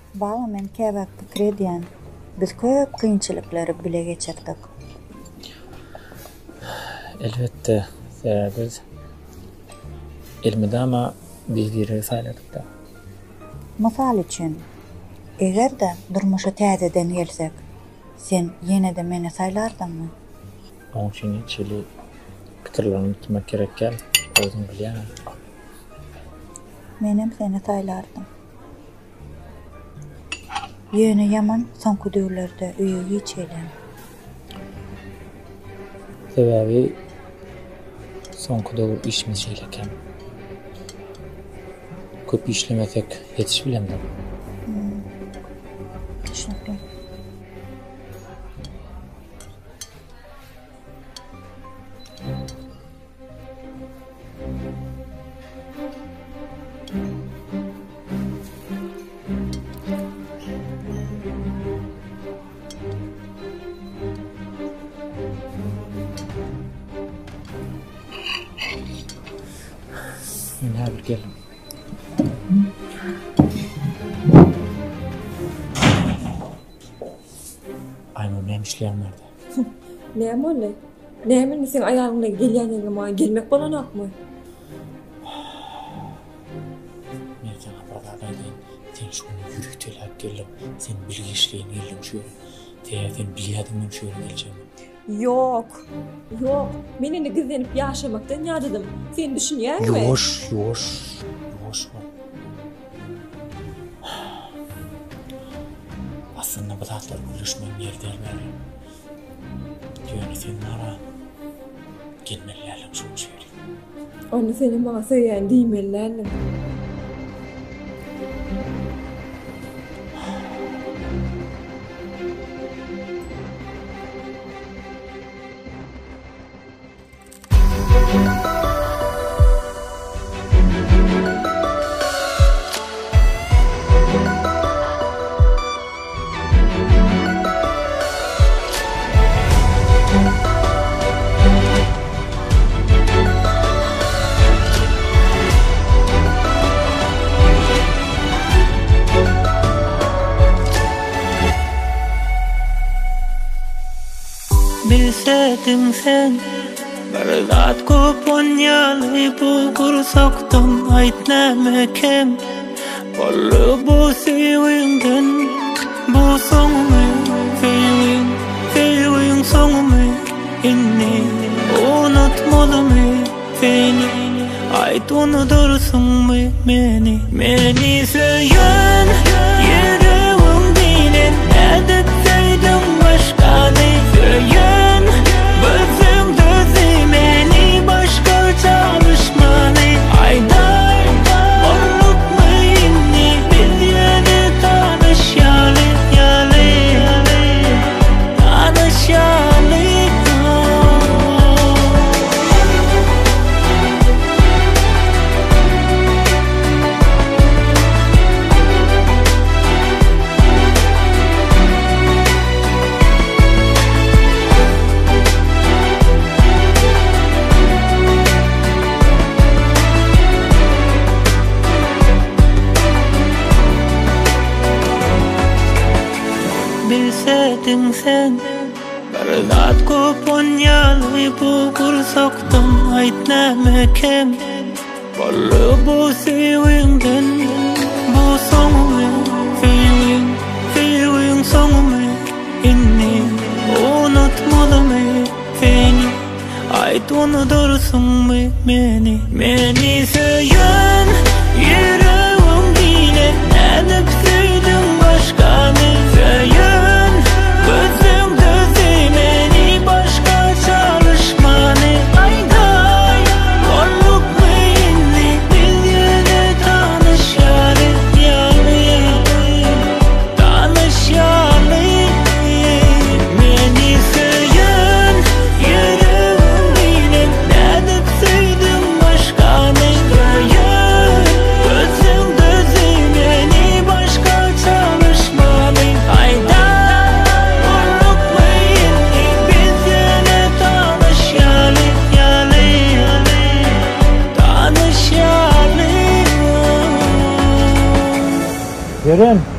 Bala men käbäk pikir edýän. Biz köp kynçylyklary bile geçirdik. Elbette biz ilmidama bir sayladık da. Masal üçün, eger-de durmuşa täzeden gelsek, sen ýene-de meni saylardymmy? Oň üçin çili pikirlerini tutmak gerekkel. Özüň bilýän. Menem seni saylardım. Ýöne ýaman soňky döwürlerde öýe geçelen. Sebäbi soňky döwür işimiz şeýleken. Köp işlemesek yetiş bilemdi. Teşekkür. Yine bir gelin. Aynen benim işleyen nerede? Näme boly? Näme sen aýagyňda gelýän ýerge maňa gelmek bolanakmy? Men sana barada deyin. Sen şunu yürütelip geldim. Sen bilgi işleyen geldim şu. Sen bilýärdiňmi şu geleceğim. Yok. Menini gizlenip ýaşamakdan ýadydym. Sen düşünýärmi? Yoş mu? Aslında bu tatlar buluşmam yer derler. Diyor sen nara gelmelilerle şu şöyle. Onu senin bana söyleyen diýmelilerdim. Bilsedim sen bir zat köp onyaly bu gursakdan ayt näme kem bolly bu sewiňden bu soňmy feýiň soňmy inni unutmalymy seni ayt unudursunmy meni söýen ýüregiň bilen edip söýdüm başgany söýen özüm dözümeni başka çalışmanı ayday unutma inni biz ýene tanışýaly tanışýaly Bilsedim sen bir zat köp onyaly bu gursakdan ayt näme kem bolly bu sewiňden bu soňmy feýiň soňmy inni unutmalymy seni ayt unudursunmy meni söýen ýüregiň bilen edip söýdüm başgany söýen özüm dözümeni başka çalışmanı ayday unutma inni biz ýene tanışýaly meni söýen ýüregiň bilen edip söýdüm başgany söýen özüm dözümeni başka çalışmanı ayday unutma inni biz ýene tanışýaly Görün.